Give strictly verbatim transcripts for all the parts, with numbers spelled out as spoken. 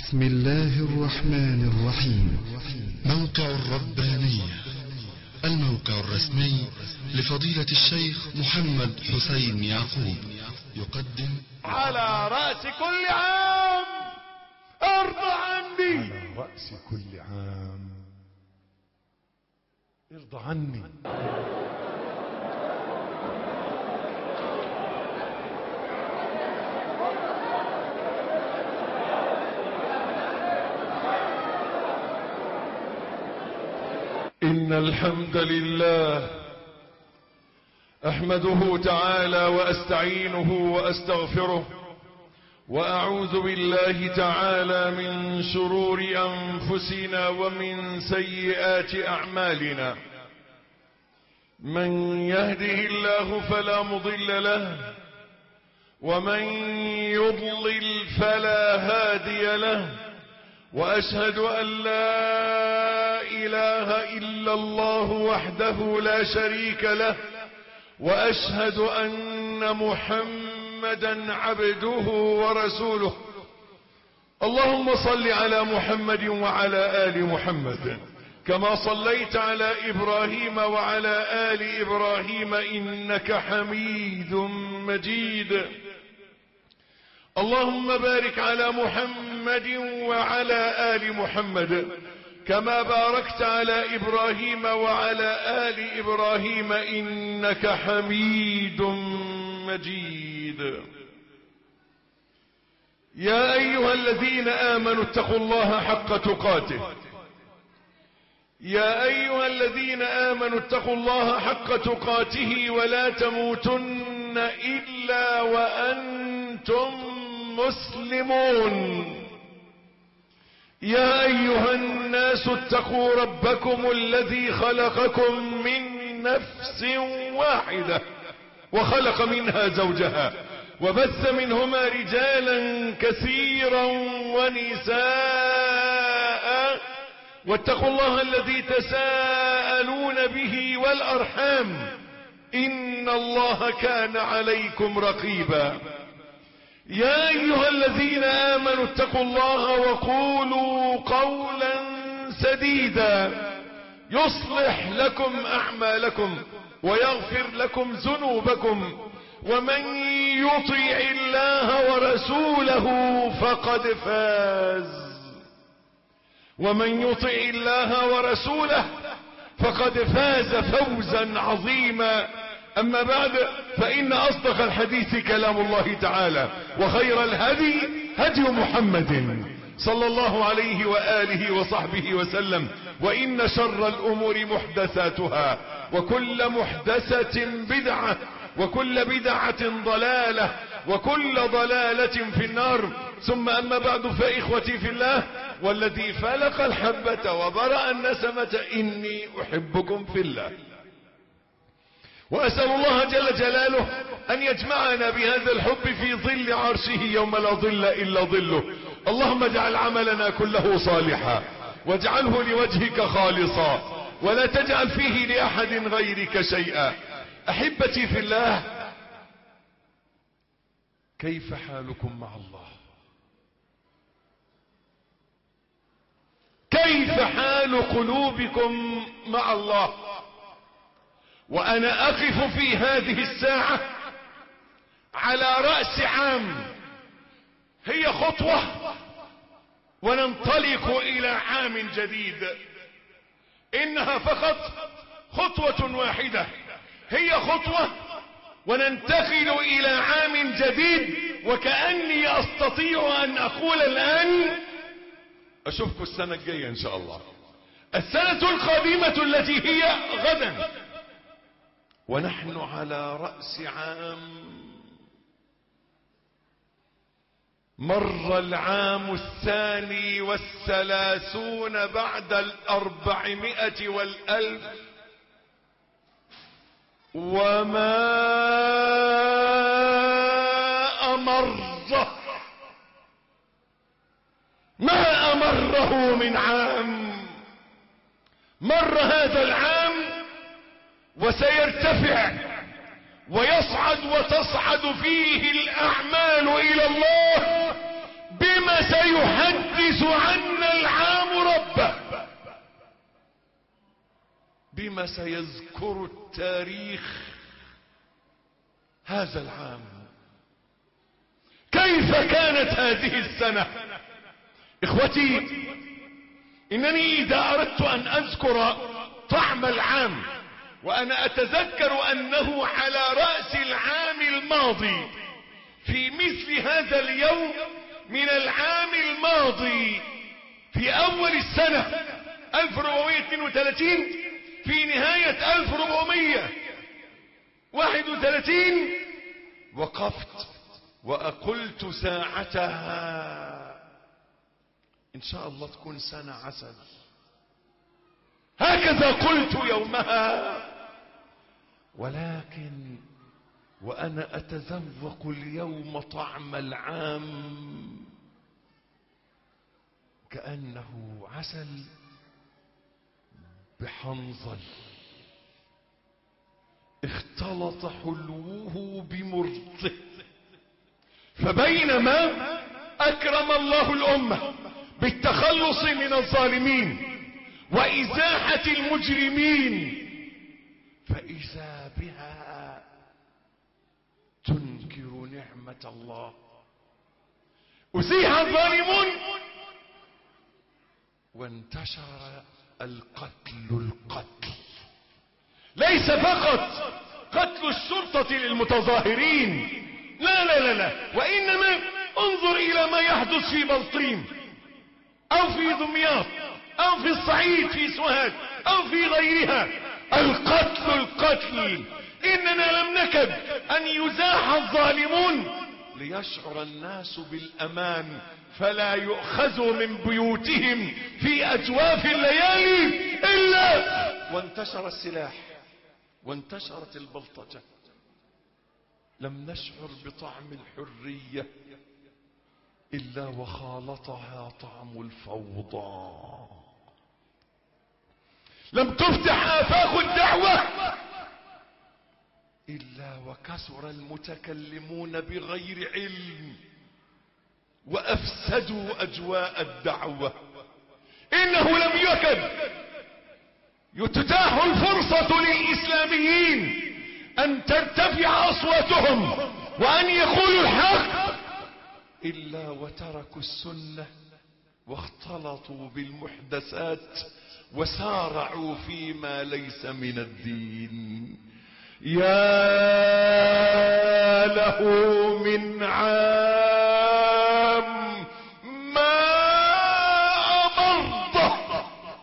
بسم الله الرحمن الرحيم. موقع الربانية، الموقع الرسمي لفضيلة الشيخ محمد حسين يعقوب، يقدم على رأس كل عام ارضى عني. على رأس كل عام ارضى عني. إن الحمد لله أحمده تعالى وأستعينه وأستغفره، وأعوذ بالله تعالى من شرور أنفسنا ومن سيئات أعمالنا. من يهده الله فلا مضل له، ومن يضلل فلا هادي له، وأشهد أن لا إله إلا الله وحده لا شريك له، وأشهد أن محمدا عبده ورسوله. اللهم صل على محمد وعلى آل محمد كما صليت على إبراهيم وعلى آل إبراهيم إنك حميد مجيد. اللهم بارك على محمد وعلى آل محمد كما باركت على إبراهيم وعلى آل إبراهيم إنك حميد مجيد. يا أيها الذين آمنوا اتقوا الله حق تقاته يا أيها الذين آمنوا اتقوا الله حق تقاته ولا تموتن إلا وأنتم مسلمون. يا أيها الناس اتقوا ربكم الذي خلقكم من نفس واحدة وخلق منها زوجها وبث منهما رجالا كثيرا ونساء، واتقوا الله الذي تساءلون به والأرحام إن الله كان عليكم رقيبا. يا أيها الذين آمنوا اتقوا الله وقولوا قولا سديدا يصلح لكم أعمالكم ويغفر لكم ذنوبكم، ومن يطع الله ورسوله فقد فاز ومن يطع الله ورسوله فقد فاز فوزا عظيما. أما بعد، فإن أصدق الحديث كلام الله تعالى، وخير الهدي هدي محمد صلى الله عليه وآله وصحبه وسلم، وإن شر الأمور محدثاتها، وكل محدثة بدعة، وكل بدعة ضلالة، وكل ضلالة في النار. ثم أما بعد، فإخوتي في الله والذي فلق الحبة وبرأ النسمة إني أحبكم في الله، وأسأل الله جل جلاله أن يجمعنا بهذا الحب في ظل عرشه يوم لا ظل إلا ظله. اللهم اجعل عملنا كله صالحا، واجعله لوجهك خالصا، ولا تجعل فيه لأحد غيرك شيئا. أحبتي في الله، كيف حالكم مع الله؟ كيف حال قلوبكم مع الله؟ وأنا أقف في هذه الساعة على رأس عام، هي خطوة وننطلق إلى عام جديد. إنها فقط خطوة واحدة، هي خطوة وننتقل إلى عام جديد. وكأني أستطيع أن أقول الآن أشوفكم السنة الجاية إن شاء الله، السنة القادمة التي هي غدا، ونحن على رأس عام. مر العام الثاني والثلاثون بعد الأربعمائة والألف، وما أمره ما أمره من عام. مر هذا العام وسيرتفع ويصعد وتصعد فيه الأعمال إلى الله بما سيحدث يميز عنا العام ربه. بما سيذكر التاريخ هذا العام؟ كيف كانت هذه السنة؟ اخوتي، انني اذا اردت ان اذكر طعم العام وانا اتذكر انه على رأس العام الماضي في مثل هذا اليوم من العام الماضي في اول السنة ألف وأربعمائة واثنين وثلاثين في نهاية ألف وأربعمائة وواحد وثلاثين وقفت وأقلت ساعتها إن شاء الله تكون سنة عسل. هكذا قلت يومها، ولكن وأنا أتذوق اليوم طعم العام كأنه عسل بحنظل اختلط حلوه بمرته. فبينما أكرم الله الأمة بالتخلص من الظالمين وإزاحة المجرمين، فإذا بها تنكر نعمة الله. أزيح الظالمون وانتشر القتل القتل، ليس فقط قتل الشرطة للمتظاهرين، لا لا لا لا، وإنما انظر إلى ما يحدث في بلطيم أو في دمياط أو في الصعيد في سوهاج أو في غيرها. القتل القتل. إننا لم نكد أن يزاح الظالمون ليشعر الناس بالأمان فلا يؤخذوا من بيوتهم في أجواف الليالي إلا وانتشر السلاح وانتشرت البلطجة. لم نشعر بطعم الحرية إلا وخالطها طعم الفوضى. لم تفتح آفاق الدعوة إلا وكثر المتكلمون بغير علم وأفسدوا أجواء الدعوة. إنه لم يكد يتتاح الفرصة للإسلاميين أن ترتفع أصواتهم وأن يقولوا الحق إلا وتركوا السنة واختلطوا بالمحدثات وسارعوا فيما ليس من الدين. يا له من عام ما أمرضه.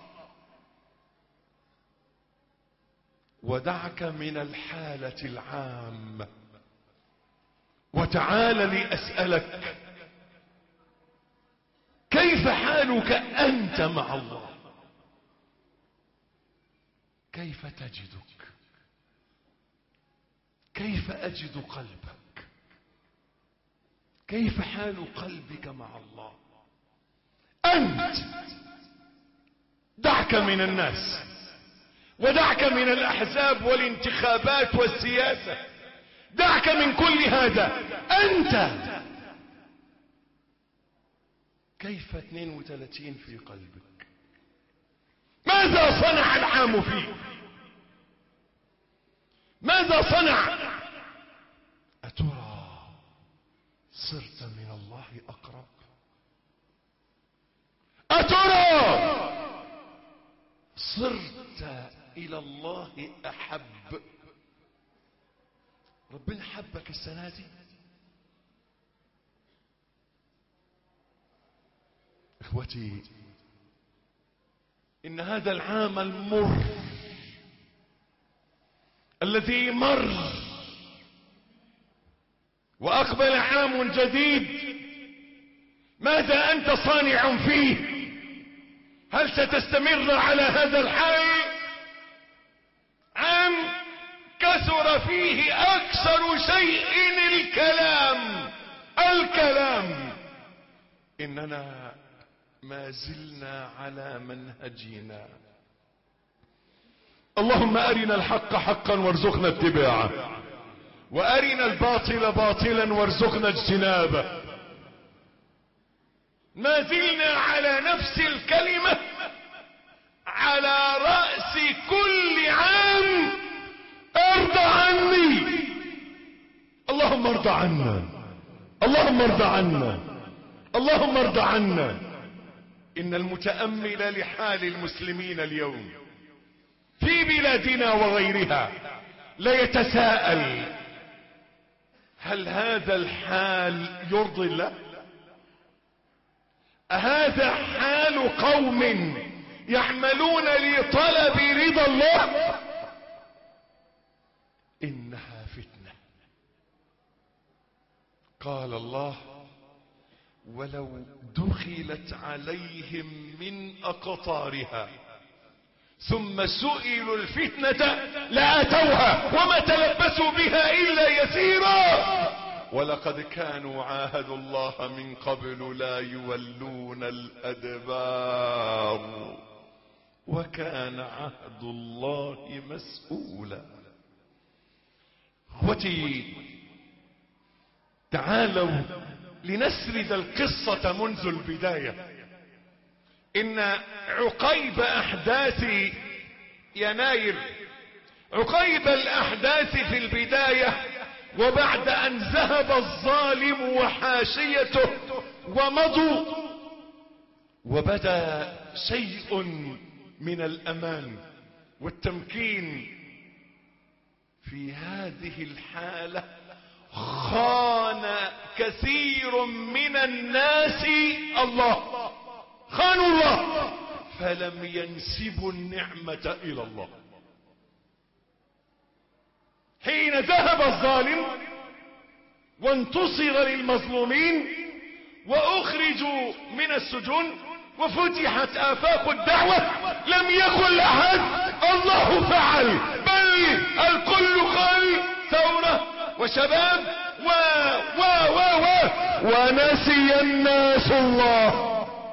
ودعك من الحالة العامة وتعال لأسألك كيف حالك أنت مع الله؟ كيف تجدك؟ كيف أجد قلبك؟ كيف حال قلبك مع الله؟ أنت دعك من الناس ودعك من الأحزاب والانتخابات والسياسة، دعك من كل هذا. أنت كيف اثنين وثلاثين في قلبك؟ ماذا صنع العام فيك؟ ماذا صنع؟ أترى صرت من الله أقرب؟ أترى صرت إلى الله أحب؟ ربنا حبك السنة دي؟ إخوتي، إن هذا العام المر الذي مر وأقبل عام جديد، ماذا أنت صانع فيه؟ هل ستستمر على هذا الحال؟ عام كثر فيه أكثر شيء الكلام الكلام. إننا ما زلنا على منهجنا. اللهم أرنا الحق حقا وارزقنا اتباعه، وأرنا الباطل باطلا وارزقنا اجتنابه. ما زلنا على نفس الكلمة على رأس كل عام: ارضى عني. اللهم ارضى عنا، اللهم ارضى عنا، اللهم ارضى عنا. إن المتأمل لحال المسلمين اليوم في بلادنا وغيرها لا يتساءل: هل هذا الحال يرضي الله؟ هذا حال قوم يعملون لطلب رضا الله؟ إنها فتنة. قال الله: ولو دخلت عليهم من أقطارها ثم سئلوا الفتنة لأتوها وما تلبسوا بها إلا يسيرا ولقد كانوا عاهدوا الله من قبل لا يولون الأدبار وكان عهد الله مسؤولا. اخوتي، تعالوا لنسرد القصة منذ البداية. إن عقيب أحداث يناير، عقيب الأحداث في البداية وبعد أن ذهب الظالم وحاشيته ومضوا وبدا شيء من الأمان والتمكين، في هذه الحالة خان كثير من الناس الله، خانوا الله فلم ينسبوا النعمة إلى الله. حين ذهب الظالم وانتصر للمظلومين وأخرجوا من السجون وفتحت آفاق الدعوة، لم يقل أحد الله فعل، بل الكل قال ثورة وشباب و و و و ونسي الناس الله.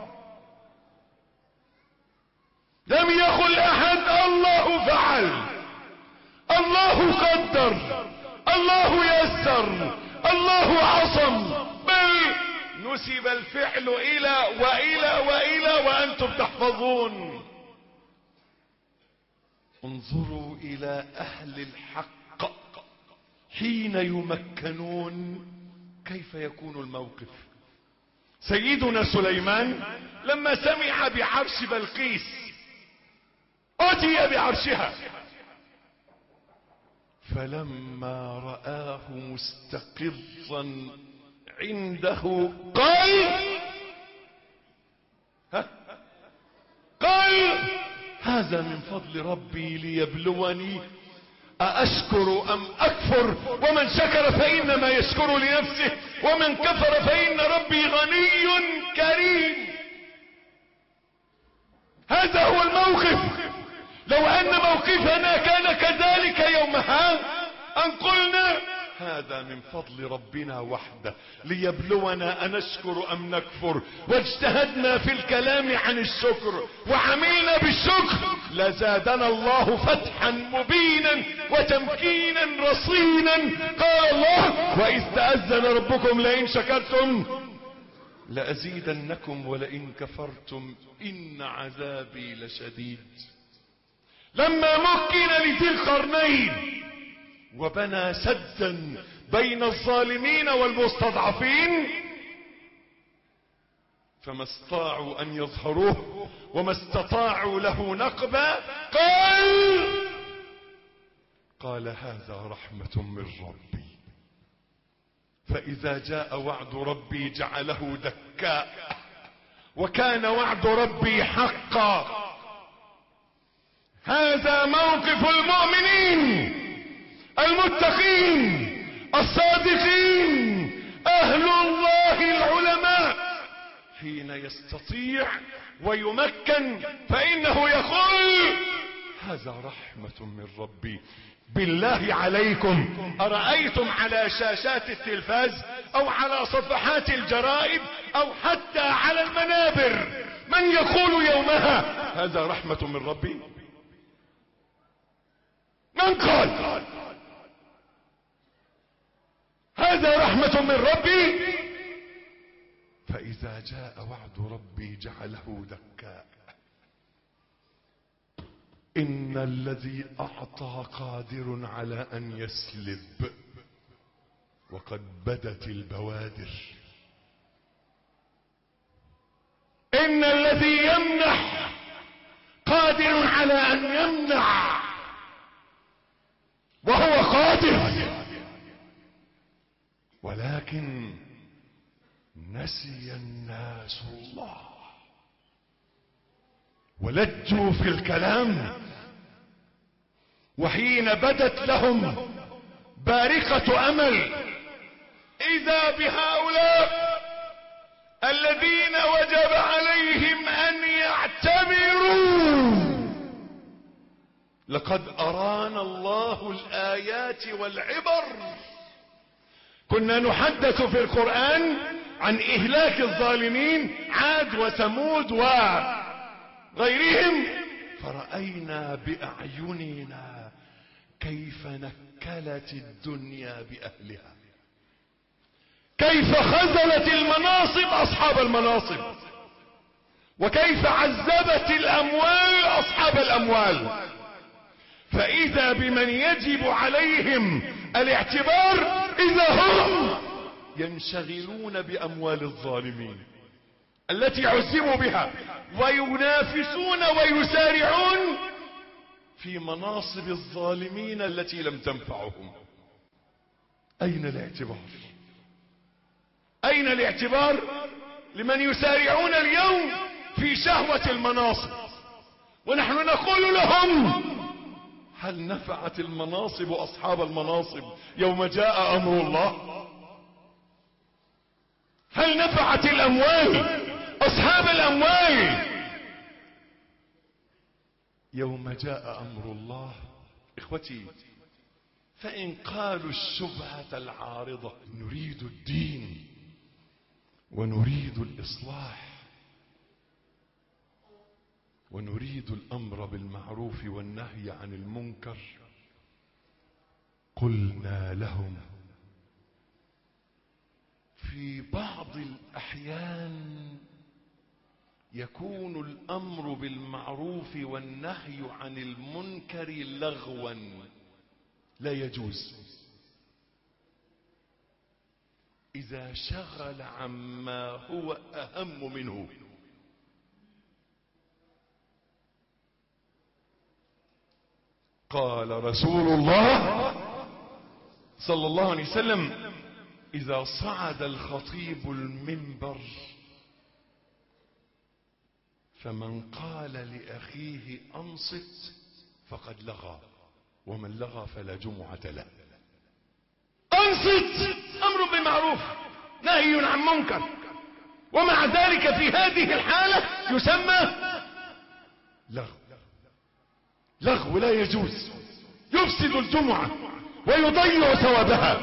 لم يقل أحد الله فعل، الله قدر، الله يسر، الله عصم، بل نسب الفعل إلى وإلى وإلى وأنتم تحفظون. انظروا إلى أهل الحق حين يمكنون كيف يكون الموقف. سيدنا سليمان لما سمع بعرش بلقيس أتي بعرشها، فلما رآه مستقرا عنده قال ها قال هذا من فضل ربي ليبلوني أأشكر أم أكفر، ومن شكر فإنما يشكر لنفسه ومن كفر فإن ربي غني كريم. هذا هو الموقف. لو أن موقفنا كان كذلك يومها أن قلنا هذا من فضل ربنا وحده ليبلونا أنشكر أم نكفر، واجتهدنا في الكلام عن الشكر وعملنا بالشكر لزادنا الله فتحا مبينا وتمكينا رصينا. قال الله: وإذ تأذن ربكم لئن شكرتم لأزيدنكم ولئن كفرتم إن عذابي لشديد. لما مكن لذي القرنين وبنى سدا بين الظالمين والمستضعفين فما استطاعوا أن يظهروه وما استطاعوا له نقبا، قال قال هذا رحمة من ربي، فإذا جاء وعد ربي جعله دكاء وكان وعد ربي حقا. هذا موقف المؤمنين المتقين الصادقين أهل الله العلماء حين يستطيع ويمكن فإنه يقول هذا رحمة من ربي. بالله عليكم، أرأيتم على شاشات التلفاز أو على صفحات الجرائد أو حتى على المنابر من يقول يومها هذا رحمة من ربي؟ من قال هذا رحمة من ربي؟ فإذا جاء وعد ربي جعله دكاء. إن الذي أعطى قادر على أن يسلب، وقد بدت البوادر. إن الذي يمنح قادر على أن يمنع، وهو قادر، ولكن نسي الناس الله ولجوا في الكلام. وحين بدت لهم بارقة أمل إذا بهؤلاء الذين وجب عليهم أن يعتبروا. لقد أرانا الله الآيات والعبر. كنا نحدث في القرآن عن إهلاك الظالمين عاد وثمود وغيرهم، فرأينا بأعيننا كيف نكلت الدنيا بأهلها، كيف خذلت المناصب أصحاب المناصب، وكيف عذبت الأموال أصحاب الأموال. فإذا بمن يجب عليهم الاعتبار إذا هم ينشغلون بأموال الظالمين التي عذبوا بها، وينافسون ويسارعون في مناصب الظالمين التي لم تنفعهم. أين الاعتبار؟ أين الاعتبار لمن يسارعون اليوم في شهوة المناصب؟ ونحن نقول لهم: هل نفعت المناصب أصحاب المناصب يوم جاء أمر الله؟ هل نفعت الأموال أصحاب الأموال يوم جاء أمر الله؟ إخوتي، فإن قالوا الشبهة العارضة: نريد الدين ونريد الإصلاح ونريد الأمر بالمعروف والنهي عن المنكر، قلنا لهم: في بعض الأحيان يكون الأمر بالمعروف والنهي عن المنكر لغوا لا يجوز إذا شغل عما هو أهم منه. قال رسول الله صلى الله عليه وسلم: إذا صعد الخطيب المنبر فمن قال لأخيه أنصت فقد لغى، ومن لغى فلا جمعة له. أنصت أمر بالمعروف نهي عن منكر، ومع ذلك في هذه الحالة يسمى لغو. لغو لا يجوز، يفسد الجمعة ويضيع ثوابها.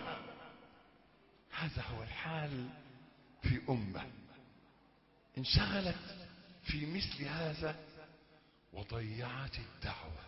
هذا هو الحال في أمة انشغلت في مثل هذا وضيعت الدعوة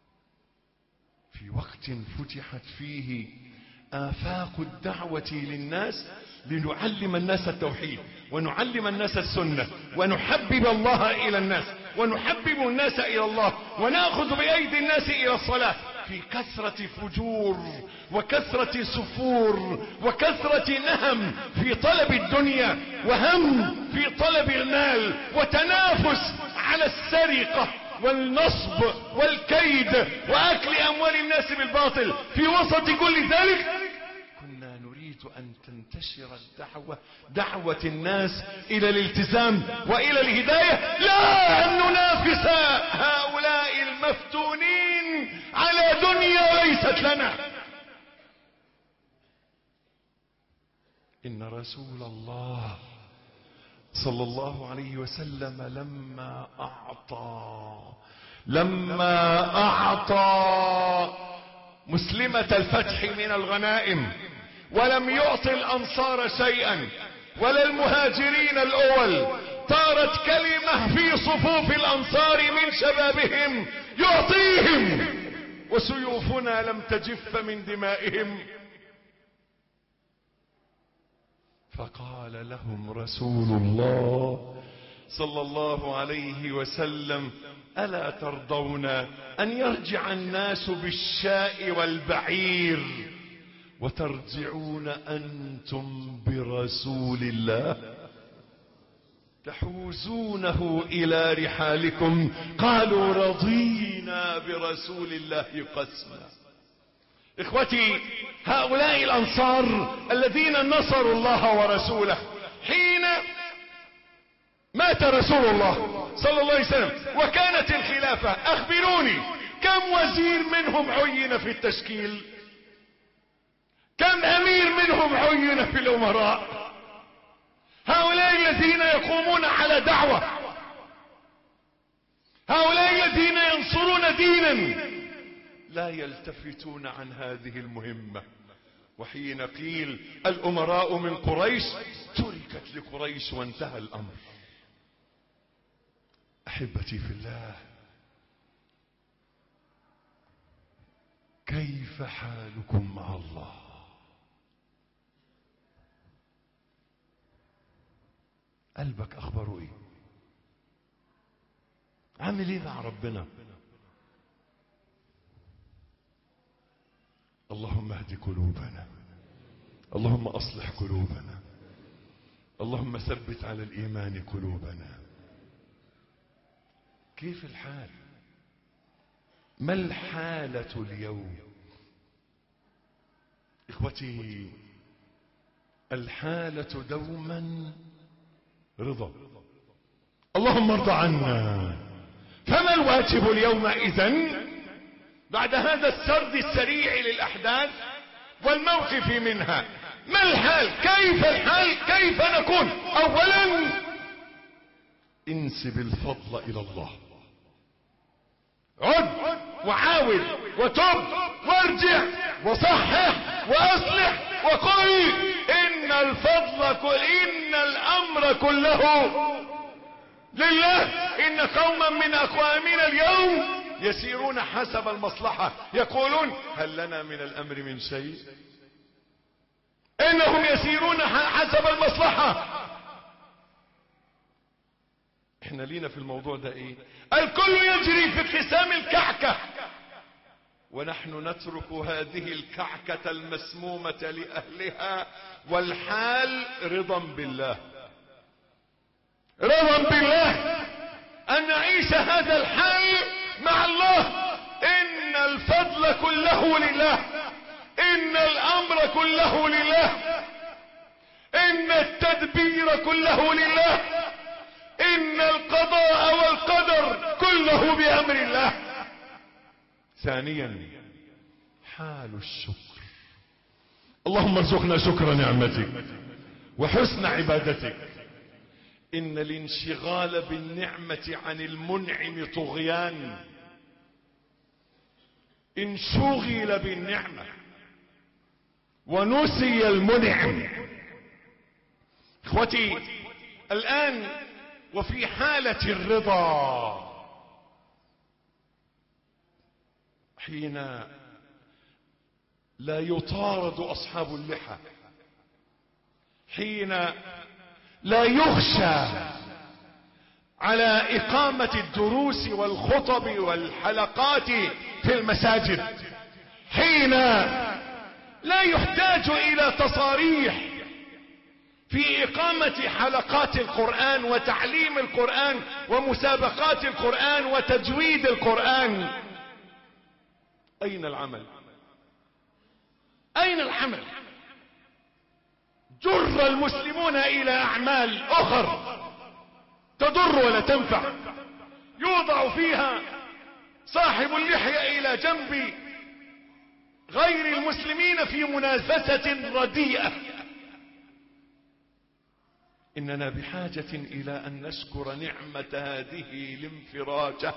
في وقت فتحت فيه آفاق الدعوة للناس، لنعلم الناس التوحيد ونعلم الناس السنة ونحبب الله إلى الناس ونحبب الناس إلى الله ونأخذ بأيدي الناس إلى الصلاة. في كثرة فجور وكثرة سفور وكثرة نهم في طلب الدنيا، وهم في طلب المال، وتنافس على السرقة والنصب والكيد وأكل أموال الناس بالباطل. في وسط كل ذلك كنا نريد أن تنتشر الدعوة، دعوة الناس إلى الالتزام وإلى الهداية، لا أن ننافس هؤلاء المفتونين على دنيا ليست لنا. إن رسول الله صلى الله عليه وسلم لما أعطى لما أعطى مسلمة الفتح من الغنائم ولم يعطي الأنصار شيئا ولا المهاجرين الأول، طارت كلمة في صفوف الأنصار من شبابهم يعطيهم، وسيوفنا لم تجف من دمائهم. فقال لهم رسول الله صلى الله عليه وسلم: ألا ترضون أن يرجع الناس بالشاء والبعير وترجعون أنتم برسول الله تحوزونه إلى رحالكم؟ قالوا: رضينا برسول الله قسما. إخوتي، هؤلاء الأنصار الذين نصروا الله ورسوله حين مات رسول الله صلى الله عليه وسلم وكانت الخلافة، أخبروني كم وزير منهم عين في التشكيل؟ كم أمير منهم عين في الأمراء؟ هؤلاء الذين يقومون على دعوة، هؤلاء الذين ينصرون دينا لا يلتفتون عن هذه المهمة. وحين قيل الأمراء من قريش تركت لقريش وانتهى الأمر. أحبتي في الله، كيف حالكم مع الله؟ قلبك أخبره إيه؟ عامل إيه مع ربنا؟ اللهم اهد قلوبنا، اللهم أصلح قلوبنا، اللهم ثبت على الإيمان قلوبنا. كيف الحال؟ ما الحالة اليوم؟ إخوتي، الحالة دوما رضا. اللهم ارضى عنا. فما الواجب اليوم إذن بعد هذا السرد السريع للأحداث والموقف منها؟ ما الحال؟ كيف الحال؟ كيف نكون؟ أولا انسب الفضل إلى الله، عد وعاود وتب وارجع وصحح وأصلح وقل إن الفضل كل إن الأمر كله لله. إن قوما من أقوامنا اليوم يسيرون حسب المصلحة، يقولون هل لنا من الأمر من شيء؟ إنهم يسيرون حسب المصلحة. احنا لينا في الموضوع ده ايه؟ الكل يجري في اتسام الكعكة، ونحن نترك هذه الكعكة المسمومة لأهلها، والحال رضا بالله، رضا بالله أن نعيش هذا الحال مع الله. إن الفضل كله لله، إن الأمر كله لله، إن التدبير كله لله، إن القضاء والقدر كله بأمر الله. ثانيا حال الشكر. اللهم ارزقنا شكر نعمتك وحسن عبادتك. إن الانشغال بالنعمة عن المنعم طغيان. إن شغل بالنعمة ونسي المنعم. اخوتي، الآن وفي حالة الرضا، حين لا يطارد أصحاب اللحى، حين لا يخشى على إقامة الدروس والخطب والحلقات في المساجد، حين لا يحتاج إلى تصاريح في إقامة حلقات القرآن وتعليم القرآن ومسابقات القرآن وتجويد القرآن. أين العمل؟ أين العمل؟ جر المسلمون إلى أعمال أخر تضر ولا تنفع، يوضع فيها صاحب اللحية إلى جنب غير المسلمين في منافسة رديئة. إننا بحاجة إلى أن نشكر نعمة هذه الانفراجة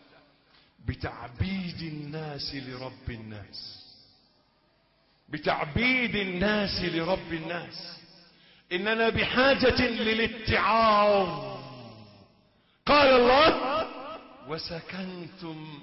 بتعبيد الناس لرب الناس، بتعبيد الناس لرب الناس. إننا بحاجة للاتعاظ. قال الله: وسكنتم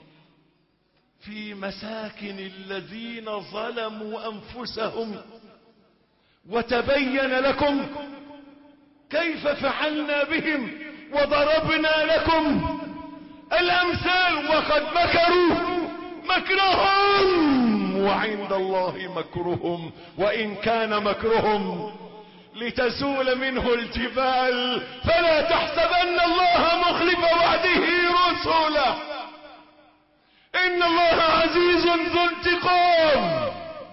في مساكن الذين ظلموا أنفسهم وتبين لكم كيف فعلنا بهم وضربنا لكم الأمثال وقد مكروا مكرهم وعند الله مكرهم وإن كان مكرهم لتزول منه الجبال فلا تحسبن الله مخلف وعده رسله إن الله عزيز ذو انتقام.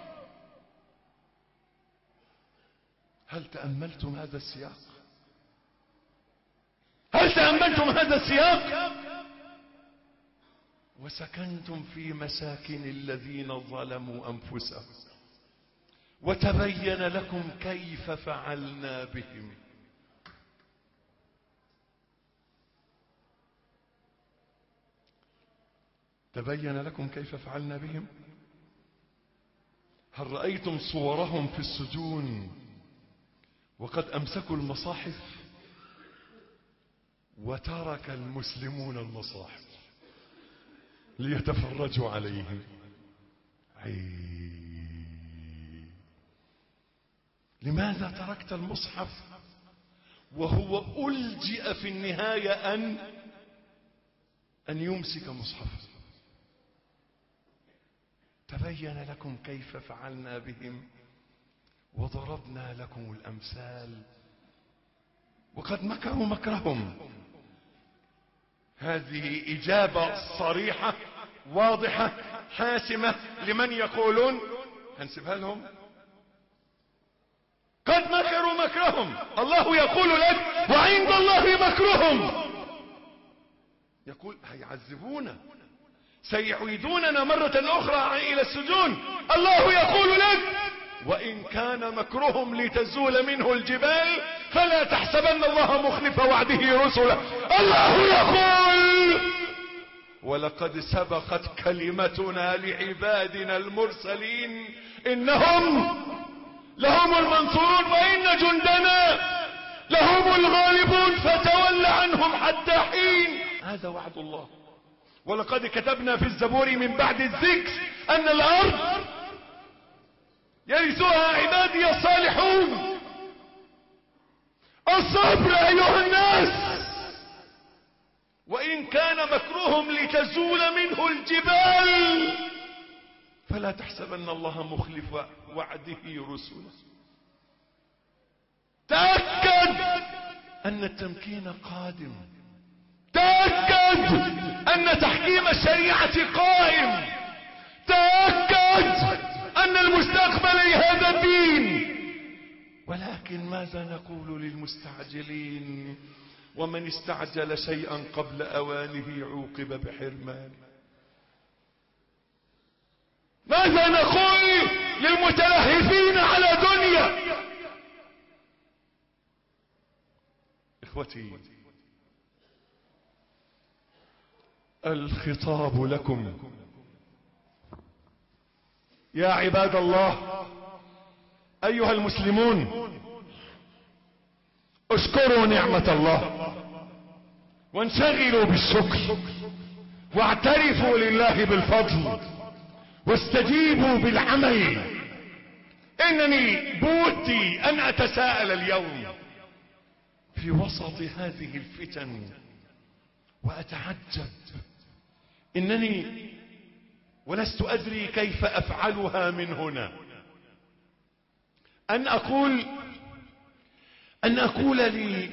هل تأملتم هذا السياق؟ هل تأملتم هذا السياق؟ وسكنتم في مساكن الذين ظلموا أنفسهم وتبين لكم كيف فعلنا بهم. تبين لكم كيف فعلنا بهم. هل رأيتم صورهم في السجون وقد أمسكوا المصاحف وترك المسلمون المصاحف ليتفرجوا عليهم؟ عيب. لماذا تركت المصحف وهو ألجئ في النهاية أن أن يمسك مصحفه؟ تبين لكم كيف فعلنا بهم وضربنا لكم الأمثال وقد مكروا مكرهم. هذه إجابة صريحة واضحة حاسمة لمن يقولون هنسيبها لهم. قد مكروا مكرهم، الله يقول لك وعند الله مكرهم. يقول هيعذبونا، سيعيدوننا مرة أخرى إلى السجون. الله يقول لك وإن كان مكرهم لتزول منه الجبال فلا تحسبن الله مخلف وعده رسله. الله يقول ولقد سبقت كلمتنا لعبادنا المرسلين إنهم لهم المنصورون وإن جندنا لهم الغالبون فتول عنهم حتى حين. هذا وعد الله. ولقد كتبنا في الزبور من بعد الذكر أن الأرض يرثها عبادي الصالحون. الصبر أيها الناس. وإن كان مكرهم لتزول منه الجبال فلا تحسبن الله مخلف وعده رسله. تأكد أن التمكين قادم. تأكد أن تحكيم الشريعة قائم. تأكد أن المستقبل لهذا الدين. ولكن ماذا نقول للمستعجلين؟ ومن استعجل شيئا قبل أوانه عوقب بحرمانه. ماذا نقول للمتلهفين على دنيا؟ إخوتي، الخطاب لكم يا عباد الله أيها المسلمون. اشكروا نعمة الله وانشغلوا بالشكر واعترفوا لله بالفضل واستجيبوا بالعمل. إنني بودي أن أتساءل اليوم في وسط هذه الفتن وأتعجب، إنني ولست أدري كيف أفعلها من هنا، أن أقول أن أقول لي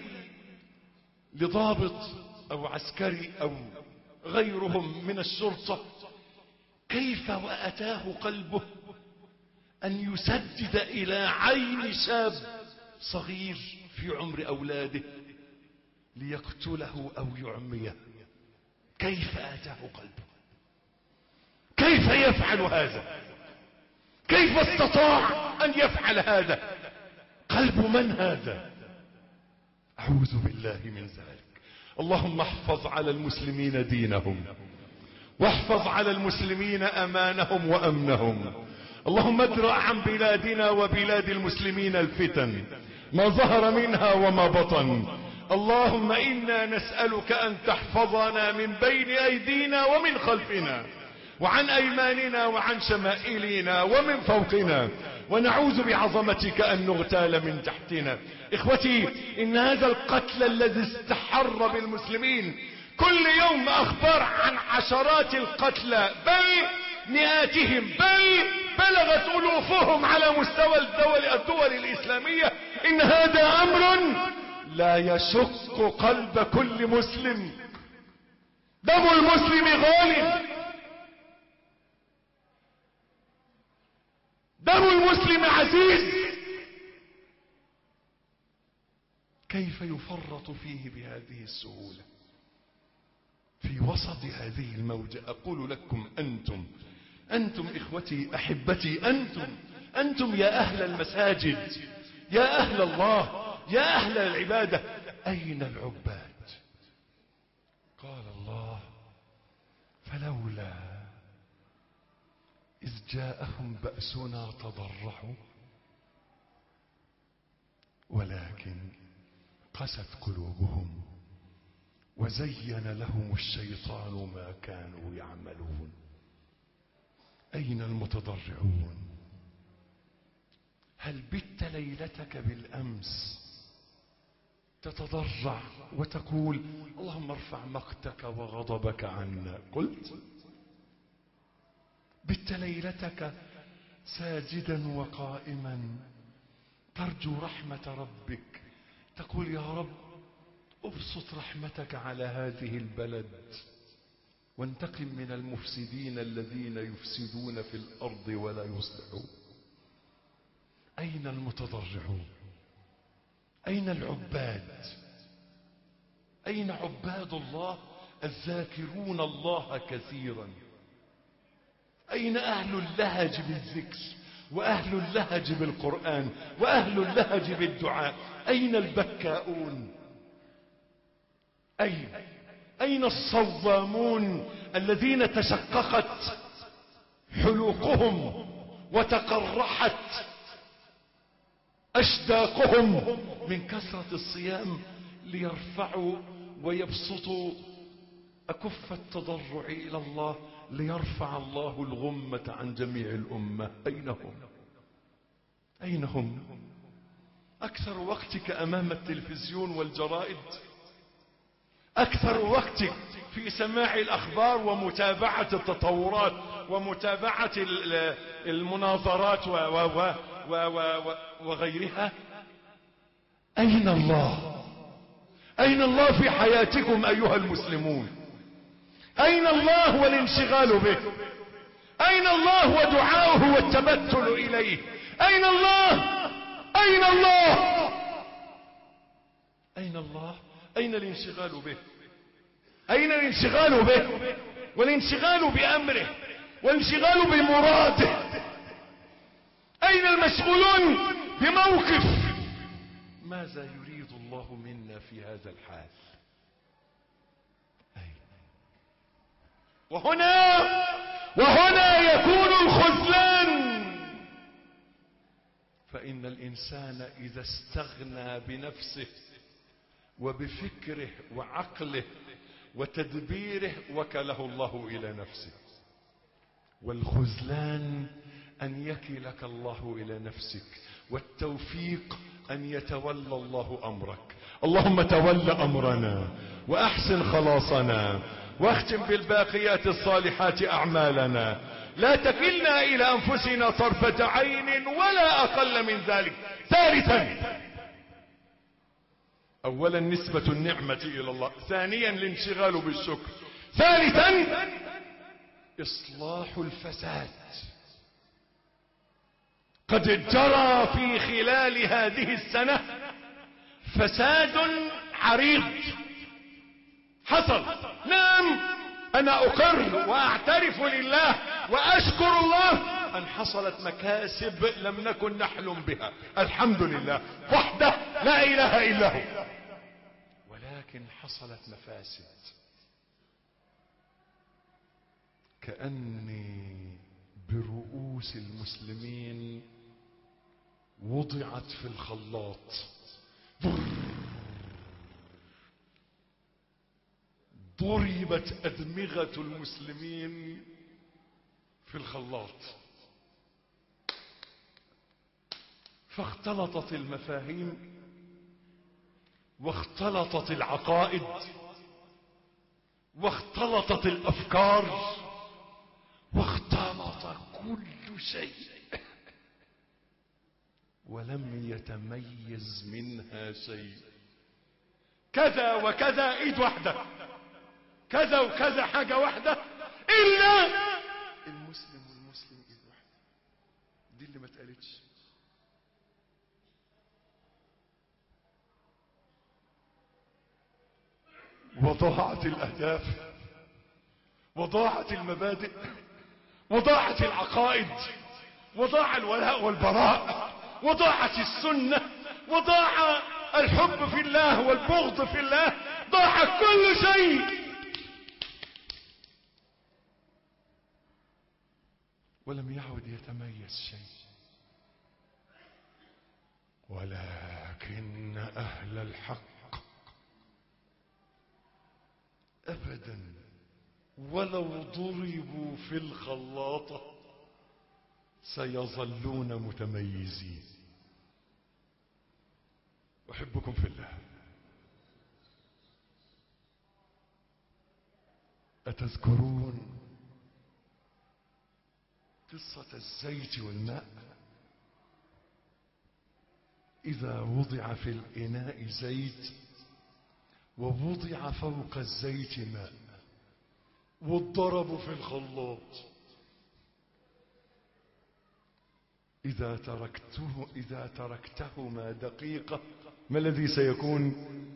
لضابط أو عسكري أو غيرهم من الشرطة كيف وأتاه قلبه أن يسدد إلى عين شاب صغير في عمر أولاده ليقتله أو يعميه. كيف أتاه قلبه؟ كيف يفعل هذا؟ كيف استطاع أن يفعل هذا؟ قلب من هذا؟ أعوذ بالله من ذلك. اللهم احفظ على المسلمين دينهم واحفظ على المسلمين أمانهم وأمنهم. اللهم ادرأ عن بلادنا وبلاد المسلمين الفتن ما ظهر منها وما بطن. اللهم إنا نسألك أن تحفظنا من بين أيدينا ومن خلفنا وعن أيماننا وعن شمائلنا ومن فوقنا ونعوذ بعظمتك أن نغتال من تحتنا. إخوتي، إن هذا القتل الذي استحر بالمسلمين، كل يوم أخبار عن عشرات القتلى بل مئاتهم، بل بلغت ألوفهم على مستوى الدول, الدول الإسلامية. إن هذا أمر لا يشق قلب كل مسلم. دم المسلم غالي، دم المسلم عزيز، كيف يفرط فيه بهذه السهولة في وسط هذه الموجة؟ أقول لكم أنتم أنتم إخوتي أحبتي، أنتم أنتم يا أهل المساجد، يا أهل الله، يا أهل العبادة، أين العباد؟ قال الله: فلولا إذ جاءهم بأسنا تضرعوا ولكن قست قلوبهم وزين لهم الشيطان ما كانوا يعملون. أين المتضرعون؟ هل بت ليلتك بالأمس تتضرع وتقول: اللهم ارفع مقتك وغضبك عنا؟ قلت: بت ليلتك ساجدا وقائما ترجو رحمة ربك، تقول: يا رب ابسط رحمتك على هذه البلد وانتقم من المفسدين الذين يفسدون في الأرض ولا يصلحون. أين المتضرعون؟ أين العباد؟ أين عباد الله الذاكرون الله كثيرا؟ أين أهل اللهج بالذكر وأهل اللهج بالقرآن وأهل اللهج بالدعاء؟ أين البكاؤون؟ أين أين الصوامون الذين تشققت حلوقهم وتقرحت أشداقهم من كثرة الصيام ليرفعوا ويبسطوا أكف التضرع إلى الله ليرفع الله الغمة عن جميع الأمة؟ أين هم؟ أين هم؟ أكثر وقتك أمام التلفزيون والجرائد، أكثر وقتك في سماع الأخبار ومتابعة التطورات ومتابعة المناظرات وغيرها. أين الله؟ أين الله في حياتكم أيها المسلمون؟ أين الله والانشغال به؟ أين الله ودعاؤه والتبتل إليه؟ أين الله؟ أين الله؟ أين الله؟ أين الانشغال به؟ أين الانشغال به والانشغال بأمره والانشغال بمراده؟ أين المشغولون بموقف؟ ماذا يريد الله منا في هذا الحال؟ أين؟ وهنا وهنا يكون الخذلان. فإن الإنسان إذا استغنى بنفسه وبفكره وعقله وتدبيره وكله الله إلى نفسه. والخذلان أن يكلك الله إلى نفسك، والتوفيق أن يتولى الله أمرك. اللهم تول أمرنا وأحسن خلاصنا واختم بالباقيات الصالحات أعمالنا، لا تكلنا إلى أنفسنا طرفة عين ولا أقل من ذلك. ثالثا، أولا نسبة النعمة إلى الله، ثانيا الانشغال بالشكر، ثالثا إصلاح الفساد. قد جرى في خلال هذه السنة فساد عريض حصل. نعم، أنا أقر وأعترف لله وأشكر الله أن حصلت مكاسب لم نكن نحلم بها، الحمد لله وحده لا إله إلا هو. ولكن حصلت مفاسد كأني برؤوس المسلمين وضعت في الخلاط، ضربت أدمغة المسلمين في الخلاط. فاختلطت المفاهيم واختلطت العقائد واختلطت الأفكار واختلط كل شيء ولم يتميز منها شيء. كذا وكذا ايد واحدة، كذا وكذا حاجة واحدة، إلا المسلم والمسلم ايد واحدة. دي اللي ما اتقالتش. وضاعت الأهداف وضاعت المبادئ وضاعت العقائد وضاع الولاء والبراء وضاعت السنة وضاع الحب في الله والبغض في الله، ضاع كل شيء. ولم يعد يتميز شيء. ولكن أهل الحق أبدا ولو ضربوا في الخلاطة سيظلون متميزين. أحبكم في الله. أتذكرون قصة الزيت والماء؟ إذا وضع في الإناء زيت ووضع فوق الزيت ماء والضرب في الخلاط، إذا تركته إذا تركتهما دقيقة ما الذي سيكون؟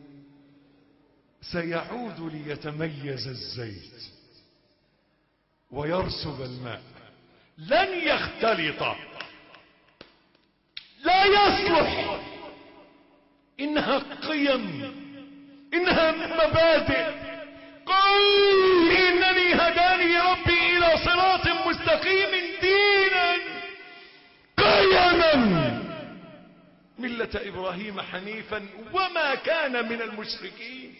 سيعود ليتميز الزيت ويرسب الماء، لن يختلط، لا يصلح. إنها قيم، إنها مبادئ. قل إنني هداني ربي إلى صراط مستقيم دينا قيما ملة إبراهيم حنيفا وما كان من المشركين.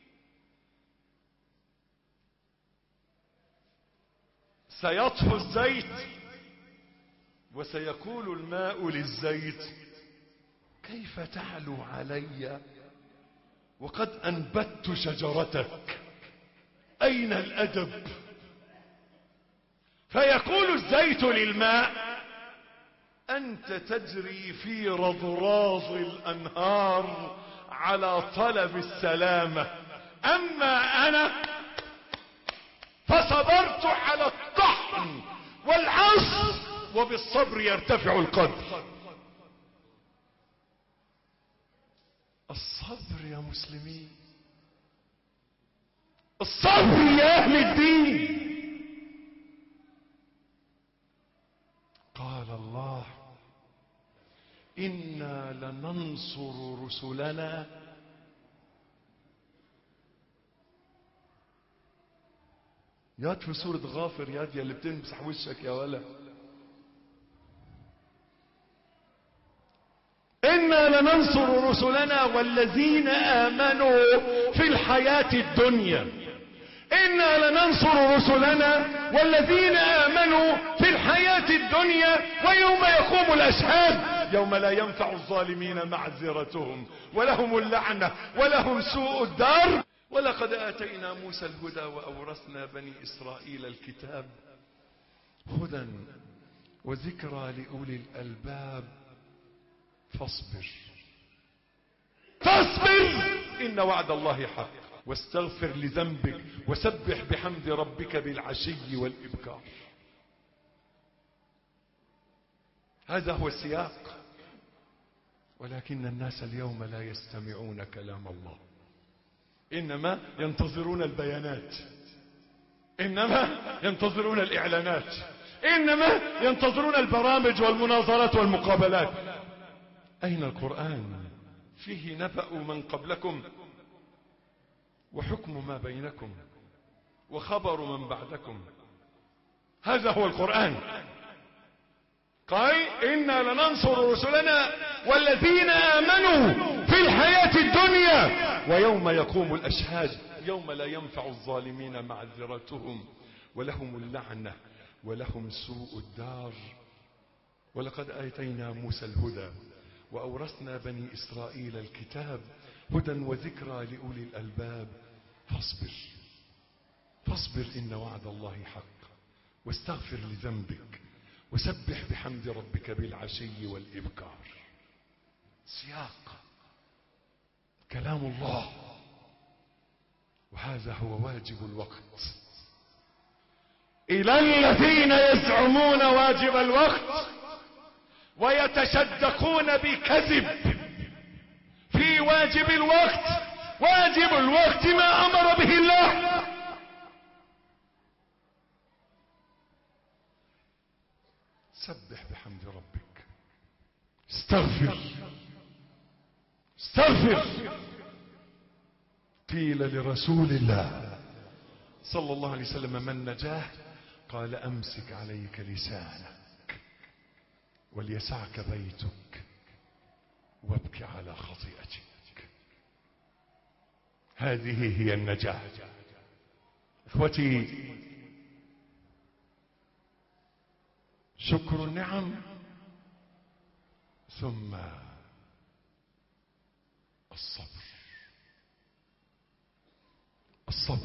سيطفو الزيت وسيقول الماء للزيت كيف تعلو علي وقد أنبت شجرتك، أين الأدب؟ فيقول الزيت للماء أنت تجري في رضراض الأنهار على طلب السلامة، أما أنا فصبرت على الطحن والعصر وبالصبر يرتفع القدر. الصبر يا مسلمين، الصبر يا أهل الدين. قال الله إنا لننصر رسلنا ياد في سورة غافر، ياد يا اللي بتمسح وشك يا ولا. إنا لننصر رسلنا والذين آمنوا في الحياة الدنيا. إنا لننصر رسلنا والذين آمنوا في الحياة الدنيا ويوم يقوم الأشهاد يوم لا ينفع الظالمين معذرتهم ولهم اللعنة ولهم سوء الدار. ولقد آتينا موسى الهدى وأورثنا بني إسرائيل الكتاب هدى وذكرى لأولي الألباب فاصبر فاصبر إن وعد الله حق واستغفر لذنبك وسبح بحمد ربك بالعشي والإبكار. هذا هو السياق. ولكن الناس اليوم لا يستمعون كلام الله، إنما ينتظرون البيانات، إنما ينتظرون الإعلانات، إنما ينتظرون البرامج والمناظرات والمقابلات. أين القرآن؟ فيه نبأ من قبلكم وحكم ما بينكم وخبر من بعدكم. هذا هو القرآن. قال إنا لننصر رسلنا والذين آمنوا في الحياة الدنيا ويوم يقوم الأشهاد يوم لا ينفع الظالمين معذرتهم ولهم اللعنة ولهم سوء الدار. ولقد آتينا موسى الهدى وأورثنا بني إسرائيل الكتاب هدى وذكرى لأولي الألباب فاصبر فاصبر إن وعد الله حق واستغفر لذنبك وسبح بحمد ربك بالعشي والإبكار. سياق كلام الله، وهذا هو واجب الوقت. إلى الذين يزعمون واجب الوقت ويتشدقون بكذب في واجب الوقت. واجب الوقت ما أمر به الله. سبح بحمد ربك، استغفر استغفر. قيل لرسول الله صلى الله عليه وسلم: ما النجاة؟ قال: أمسك عليك لسانك وليسعك بيتك وابك على خطيئتك. هذه هي النجاة. اخوتي، شكر النعم ثم الصبر. الصبر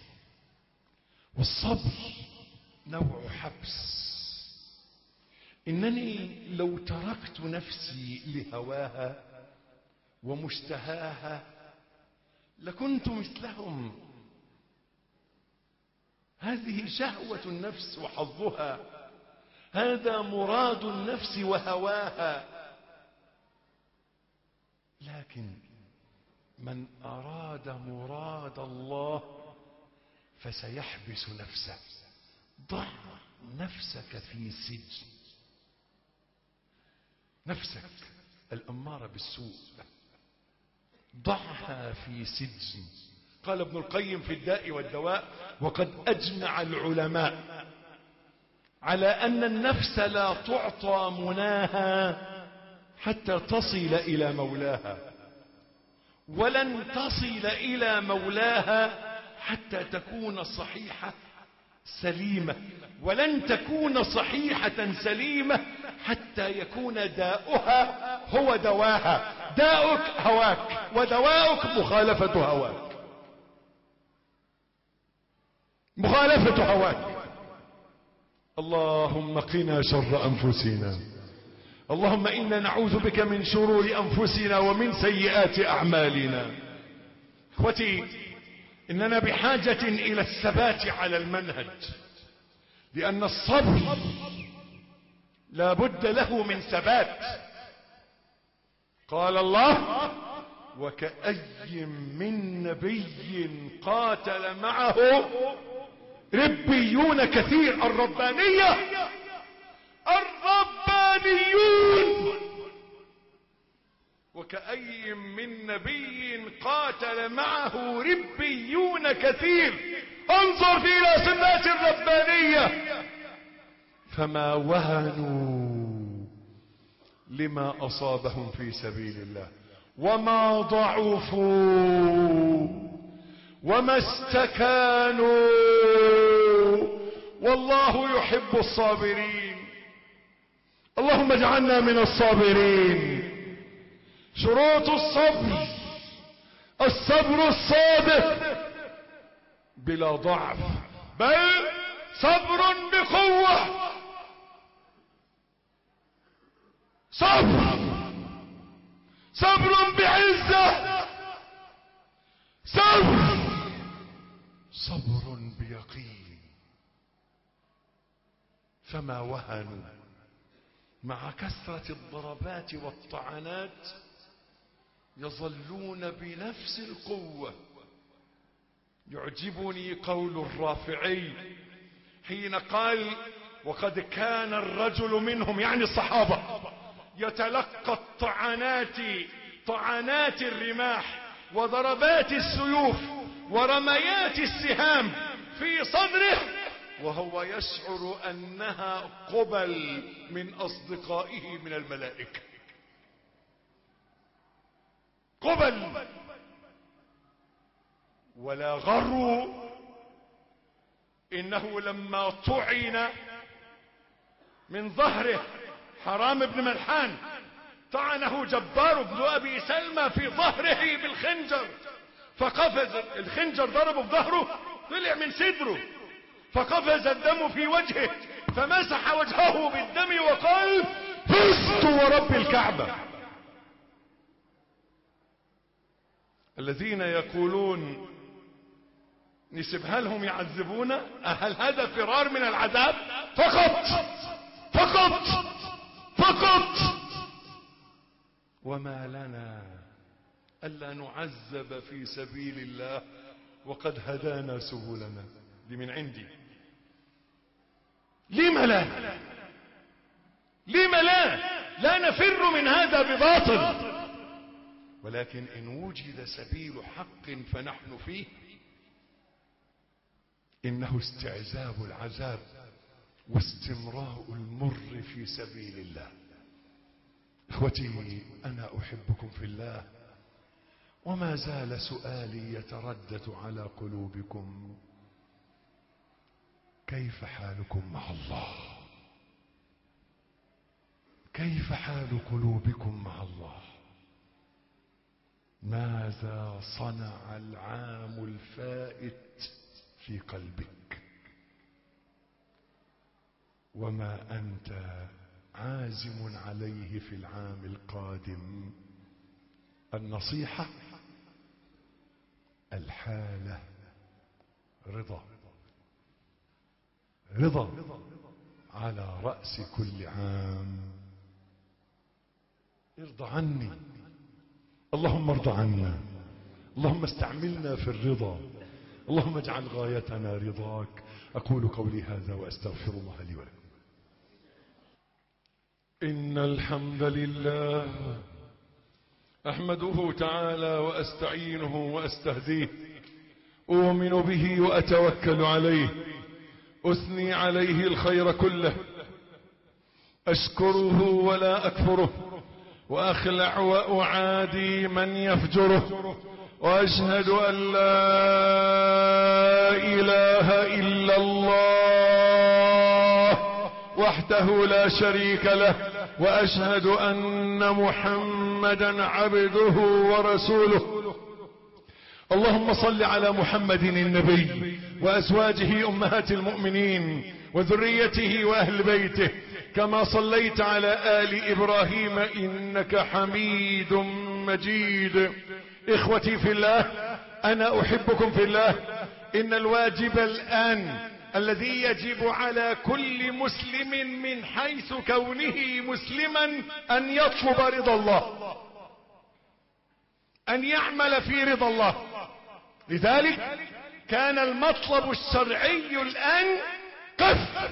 والصبر نوع حبس. إنني لو تركت نفسي لهواها ومشتهاها لكنت مثلهم. هذه شهوة النفس وحظها، هذا مراد النفس وهواها. لكن من أراد مراد الله فسيحبس نفسه. ضع نفسك في سجن، نفسك الأمارة بالسوء ضعها في سجن. قال ابن القيم في الداء والدواء: وقد أجمع العلماء على أن النفس لا تعطى مناها حتى تصل إلى مولاها، ولن تصل إلى مولاها حتى تكون صحيحة سليمة، ولن تكون صحيحة سليمة حتى يكون داؤها هو دواها. داؤك هواك ودواؤك مخالفة هواك، مخالفة هواك. اللهم قنا شر أنفسنا، اللهم إنا نعوذ بك من شرور أنفسنا ومن سيئات أعمالنا. اخوتي، إننا بحاجة إلى الثبات على المنهج، لأن الصبر لا بد له من ثبات. قال الله: وكأي من نبي قاتل معه ربيون كثير. الربانية، الربانيون. وكأي من نبي قاتل معه ربيون كثير. انظر إلى سمات الربانية. فما وهنوا لما أصابهم في سبيل الله وما ضعفوا وما استكانوا، والله يحب الصابرين. اللهم اجعلنا من الصابرين. شروط الصبر: الصبر الصادق بلا ضعف، بل صبر بقوة. صبر صبر بعزة، صبر صبر بيقين. فما وهنوا مع كثرة الضربات والطعنات، يظلون بنفس القوة. يعجبني قول الرافعي حين قال: وقد كان الرجل منهم، يعني الصحابة، يتلقى الطعنات، طعنات الرماح وضربات السيوف ورميات السهام في صدره وهو يشعر أنها قبل من أصدقائه من الملائكة. قبل. ولا غروا إنه لما طعن من ظهره حرام بن ملحان، طعنه جبار بن أبي سلمى في ظهره بالخنجر، فقفز الخنجر ضربه في ظهره، طلع من صدره، فقفز الدم في وجهه، فمسح وجهه بالدم وقال: فزت ورب الكعبة. الذين يقولون نسيبها لهم يعذبون، هل هذا فرار من العذاب؟ فقط فقط فقط. وما لنا ألا نعذب في سبيل الله وقد هدانا سبلنا. دي من عندي. لم لا لم لا لا نفر من هذا بباطل، ولكن إن وجد سبيل حق فنحن فيه. إنه استعذاب العذاب واستمراء المر في سبيل الله. اخوتي، أنا أحبكم في الله، وما زال سؤالي يتردد على قلوبكم: كيف حالكم مع الله؟ كيف حال قلوبكم مع الله؟ ماذا صنع العام الفائت في قلبك؟ وما أنت عازم عليه في العام القادم؟ النصيحة: الحالة رضا، رضا على رأس كل عام. ارضى عني، اللهم ارضى عنا، اللهم استعملنا في الرضا، اللهم اجعل غايتنا رضاك. أقول قولي هذا وأستغفر الله لي ولكم. إن الحمد لله أحمده تعالى وأستعينه وأستهديه، أؤمن به وأتوكل عليه، أثني عليه الخير كله، أشكره ولا أكفره، وأخلع وأعادي من يفجره، وأشهد أن لا إله إلا الله وحده لا شريك له، وأشهد أن محمدا عبده ورسوله. اللهم صل على محمد النبي وأزواجه أمهات المؤمنين وذريته وأهل بيته، كما صليت على آل إبراهيم إنك حميد مجيد. إخوتي في الله، أنا أحبكم في الله. إن الواجب الآن الذي يجب على كل مسلم من حيث كونه مسلما أن يطلب رضا الله، أن يعمل في رضا الله. لذلك كان المطلب الشرعي الآن قف.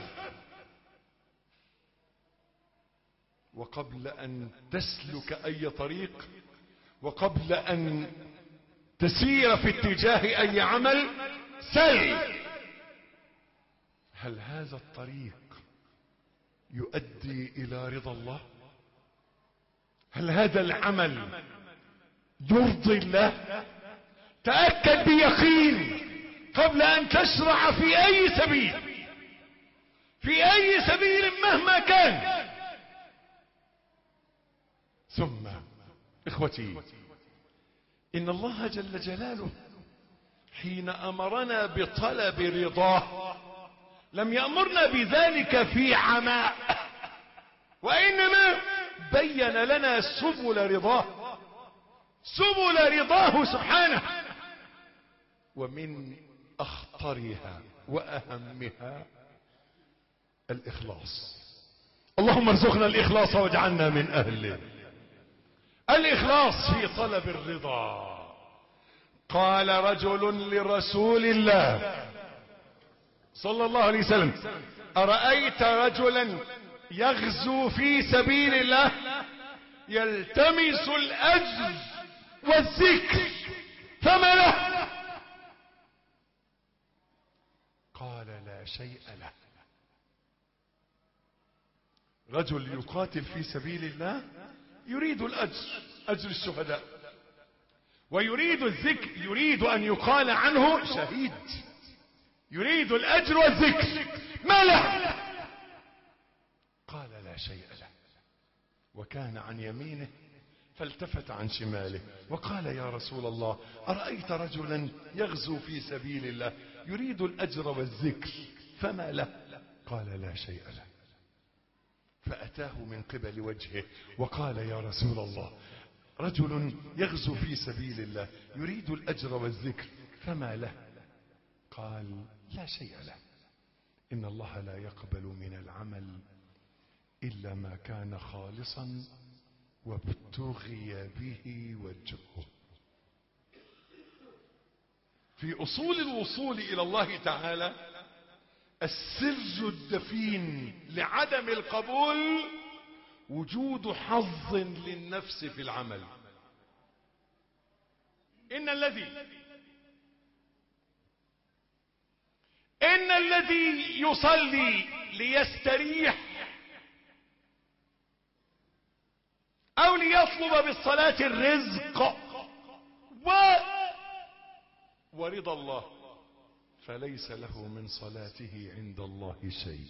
وقبل أن تسلك أي طريق، وقبل أن تسير في اتجاه أي عمل، سل: هل هذا الطريق يؤدي إلى رضا الله؟ هل هذا العمل يرضي الله؟ تأكد بيقين قبل أن تشرع في أي سبيل، في أي سبيل مهما كان. ثم إخوتي، إن الله جل جلاله حين أمرنا بطلب رضاه لم يأمرنا بذلك في عماء، وإنما بين لنا سبل رضاه، سبل رضاه سبحانه. ومن أخطرها وأهمها الإخلاص. اللهم ارزقنا الإخلاص واجعلنا من أهله. الإخلاص في طلب الرضا. قال رجل لرسول الله صلى الله عليه وسلم: أرأيت رجلا يغزو في سبيل الله يلتمس الأجر والذكر فما له؟ قال: لا شيء له. رجل يقاتل في سبيل الله يريد الأجر، أجر الشهداء، ويريد الذكر، يريد أن يقال عنه شهيد، يريد الأجر والذكر، ما له؟ قال: لا شيء له. وكان عن يمينه فالتفت عن شماله وقال يا رسول الله أرأيت رجلا يغزو في سبيل الله يريد الأجر والذكر فما له؟ قال لا شيء له. فأتاه من قبل وجهه وقال يا رسول الله رجل يغزو في سبيل الله يريد الأجر والذكر فما له؟ قال لا شيء له. إن الله لا يقبل من العمل إلا ما كان خالصا وابتغي به وجهه. في أصول الوصول إلى الله تعالى السر الدفين لعدم القبول وجود حظ للنفس في العمل. إن الذي إن الذي يصلي ليستريح أو ليطلب بالصلاة الرزق و ورضا الله فليس له من صلاته عند الله شيء.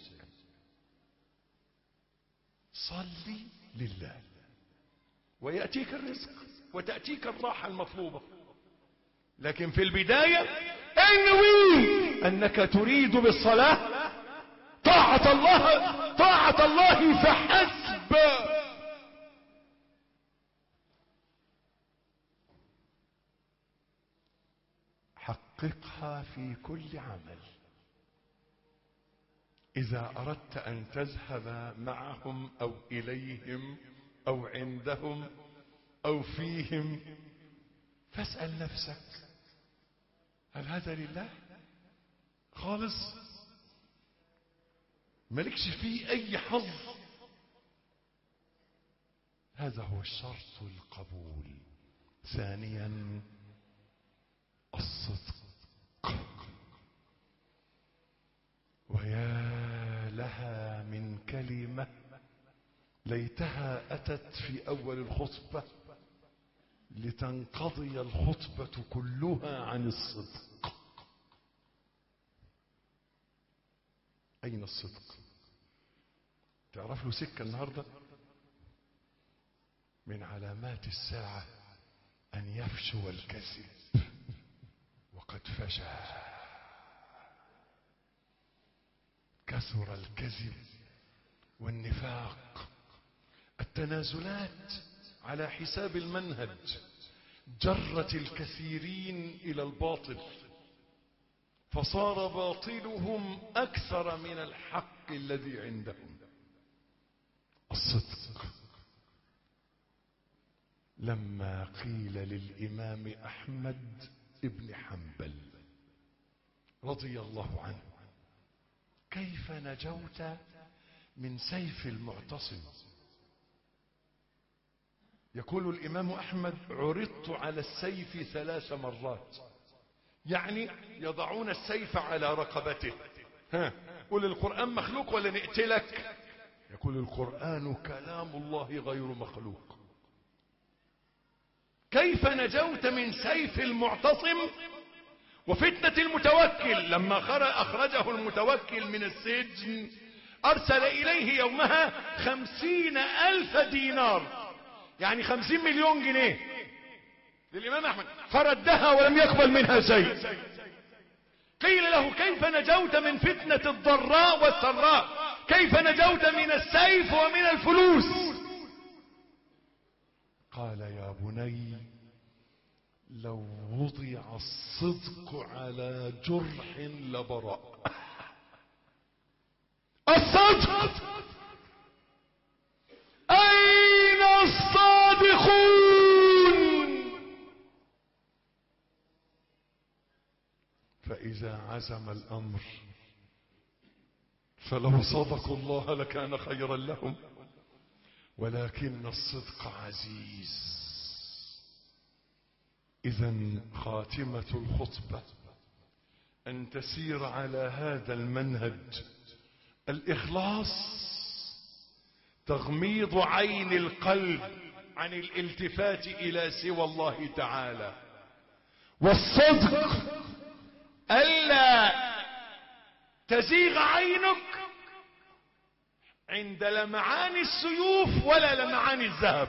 صلي لله ويأتيك الرزق وتأتيك الراحة المطلوبة، لكن في البداية انوي أنك تريد بالصلاة طاعة الله طاعة الله فحسب. حققها في كل عمل. إذا أردت أن تذهب معهم أو إليهم أو عندهم أو فيهم فاسأل نفسك هل هذا لله خالص؟ مالكش فيه أي حظ؟ هذا هو الشرط القبول. ثانيا الصدق. ويا لها من كلمة ليتها أتت في أول الخطبة لتنقضي الخطبة كلها عن الصدق. أين الصدق؟ تعرف له سكة النهاردة؟ من علامات الساعة أن يفشو الكذب وقد فشى. كثر الكذب والنفاق. التنازلات على حساب المنهج جرت الكثيرين إلى الباطل فصار باطلهم أكثر من الحق الذي عندهم. الصدق. لما قيل للإمام أحمد ابن حنبل رضي الله عنه كيف نجوت من سيف المعتصم؟ يقول الإمام أحمد عرضت على السيف ثلاث مرات، يعني يضعون السيف على رقبته. ها قل القرآن مخلوق ولا نقتلك؟ يقول القرآن كلام الله غير مخلوق. كيف نجوت من سيف المعتصم وفتنة المتوكل؟ لما أخرجه المتوكل من السجن أرسل إليه يومها خمسين ألف دينار، يعني خمسين مليون جنيه للإمام أحمد، فردها ولم يقبل منها شيء. قيل له كيف نجوت من فتنة الضراء والسراء؟ كيف نجوت من السيف ومن الفلوس؟ قال يا بني لو وضع الصدق على جرح لبرأ. الصدق. أين الصادقون؟ فإذا عزم الأمر فلو صدقوا الله لكان خيرا لهم، ولكن الصدق عزيز. إذن خاتمة الخطبة أن تسير على هذا المنهج. الإخلاص تغميض عين القلب عن الالتفات إلى سوى الله تعالى، والصدق ألا تزيغ عينك عند لمعان السيوف ولا لمعان الذهب.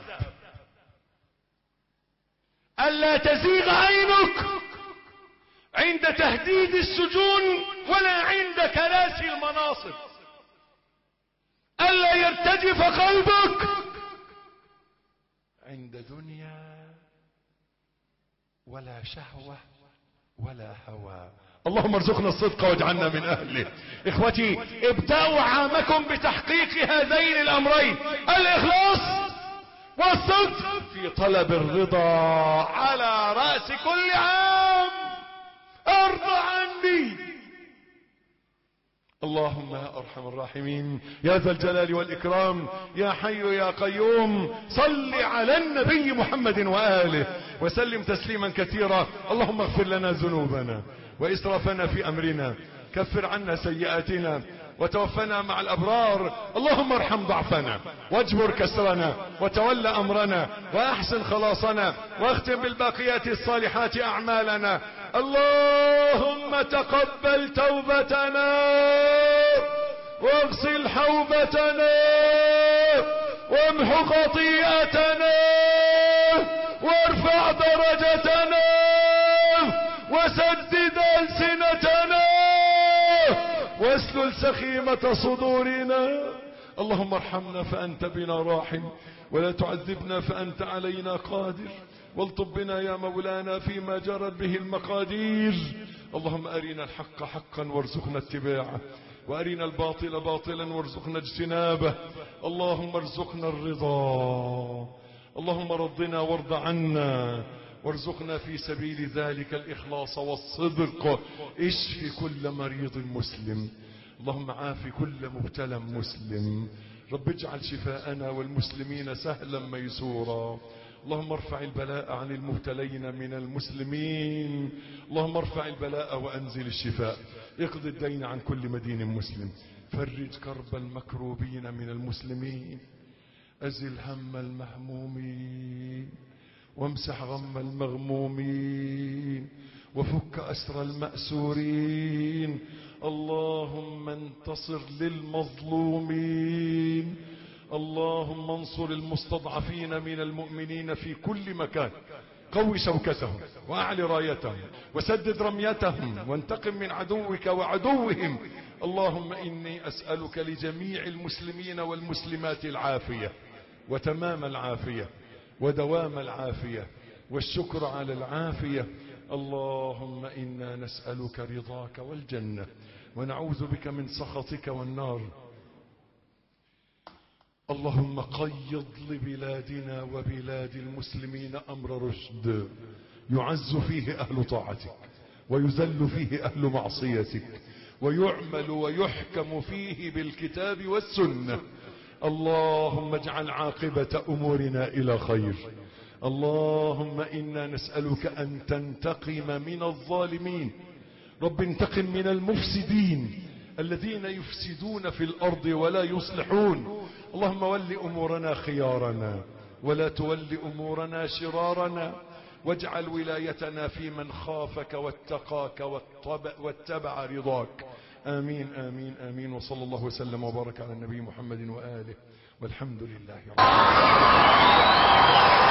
ألا تزيغ عينك عند تهديد السجون ولا عند كراسي المناصب. ألا يرتجف قلبك عند دنيا ولا شهوة ولا هوى. اللهم ارزقنا الصدق واجعلنا من أهله. إخوتي، ابدأوا عامكم بتحقيق هذين الأمرين، الإخلاص والصدق في طلب الرضا على رأس كل عام. ارضى عني اللهم يا أرحم الراحمين يا ذا الجلال والإكرام يا حي يا قيوم. صل على النبي محمد وآله وسلم تسليما كثيرا. اللهم اغفر لنا ذنوبنا وإسرافنا في أمرنا، كفر عنا سيئاتنا وتوفنا مع الأبرار. اللهم ارحم ضعفنا واجبر كسرنا وتول أمرنا وأحسن خلاصنا واختم بالباقيات الصالحات أعمالنا. اللهم تقبل توبتنا واغسل حوبتنا وامحو خطيئتنا وارفع درجتنا وسدد ألسنتنا واسلل سخيمة صدورنا. اللهم ارحمنا فأنت بنا راحم ولا تعذبنا فأنت علينا قادر، والطب بنا يا مولانا فيما جرت به المقادير. اللهم أرنا الحق حقا وارزقنا اتباعه وأرنا الباطل باطلا وارزقنا اجتنابه. اللهم ارزقنا الرضا، اللهم رضنا وارض عنا وارزقنا في سبيل ذلك الإخلاص والصدق. اشف كل مريض مسلم، اللهم عاف كل مبتلى مسلم. رب اجعل شفاءنا والمسلمين سهلا ميسورا. اللهم ارفع البلاء عن المبتلين من المسلمين. اللهم ارفع البلاء وأنزل الشفاء. اقض الدين عن كل مدين مسلم، فرج كرب المكروبين من المسلمين، أزل هم المهمومين وامسح غم المغمومين وفك أسر المأسورين. اللهم انتصر للمظلومين. اللهم انصر المستضعفين من المؤمنين في كل مكان. قوي شوكتهم وأعل رايتهم وسدد رميتهم وانتقم من عدوك وعدوهم. اللهم إني أسألك لجميع المسلمين والمسلمات العافية وتمام العافية ودوام العافية والشكر على العافية. اللهم إنا نسألك رضاك والجنة ونعوذ بك من سخطك والنار. اللهم قيض لبلادنا وبلاد المسلمين أمر رشد يعز فيه أهل طاعتك ويذل فيه أهل معصيتك ويعمل ويحكم فيه بالكتاب والسنة. اللهم اجعل عاقبة أمورنا إلى خير. اللهم إنا نسألك أن تنتقم من الظالمين. رب انتقم من المفسدين الذين يفسدون في الأرض ولا يصلحون. اللهم ول أمورنا خيارنا ولا تول أمورنا شرارنا، واجعل ولايتنا في من خافك واتقاك واتبع رضاك. آمين آمين آمين. وصلى الله وسلم وبارك على النبي محمد وآله والحمد لله رب العالمين.